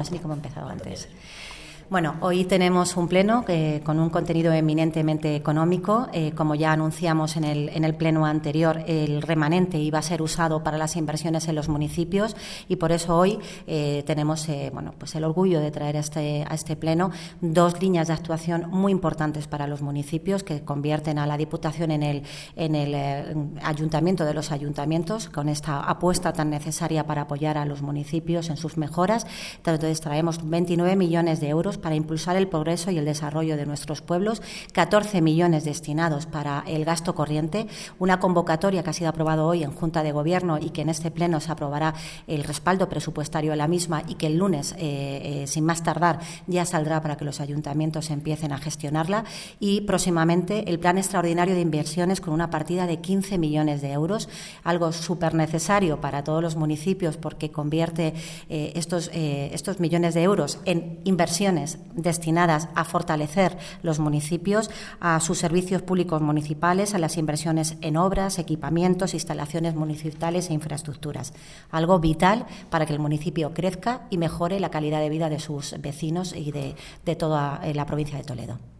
No sé ni cómo he empezado antes. Bueno, hoy tenemos un pleno con un contenido eminentemente económico. Como ya anunciamos en el pleno anterior, el remanente iba a ser usado para las inversiones en los municipios y por eso hoy tenemos pues el orgullo de traer a este pleno dos líneas de actuación muy importantes para los municipios que convierten a la Diputación en el ayuntamiento de los ayuntamientos, con esta apuesta tan necesaria para apoyar a los municipios en sus mejoras. Entonces traemos 29 millones de euros para impulsar el progreso y el desarrollo de nuestros pueblos, 14 millones destinados para el gasto corriente, una convocatoria que ha sido aprobada hoy en Junta de Gobierno y que en este pleno se aprobará el respaldo presupuestario de la misma y que el lunes, sin más tardar, ya saldrá para que los ayuntamientos empiecen a gestionarla, y próximamente el plan extraordinario de inversiones con una partida de 15 millones de euros, algo súper necesario para todos los municipios porque convierte estos millones de euros en inversiones destinadas a fortalecer los municipios, a sus servicios públicos municipales, a las inversiones en obras, equipamientos, instalaciones municipales e infraestructuras. Algo vital para que el municipio crezca y mejore la calidad de vida de sus vecinos y de toda la provincia de Toledo.